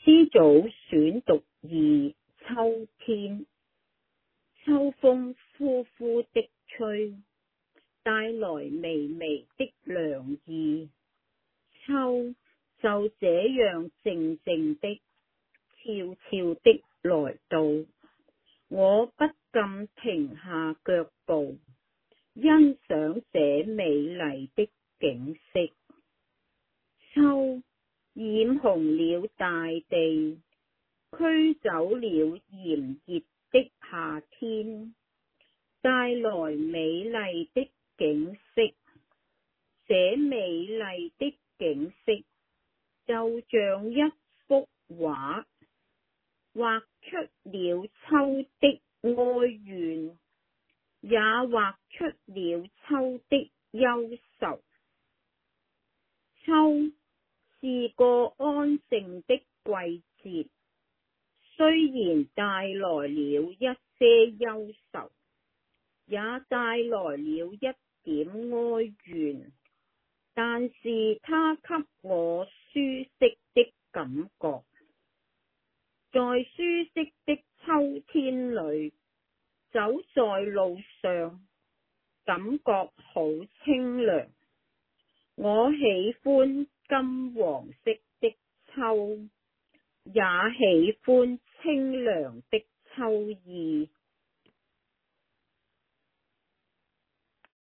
詩組選讀二，秋天。秋風呼呼的吹，帶來微微的涼意。秋就這樣靜靜的、悄悄的來到，我不禁停下腳步，欣賞這美麗的景色。秋染紅了大地，驅走了炎熱的夏天，帶來美麗的景色。這美麗的景色就像一幅畫，畫出了秋的哀怨，也畫出了秋的憂愁。秋是個安靜的季節，雖然帶來了一些憂愁，也帶來了一點哀怨，但是它給我舒適的感覺。在舒適的秋天裏，走在路上，感覺好清涼。我喜歡金黃色的秋，也喜歡清涼的秋意。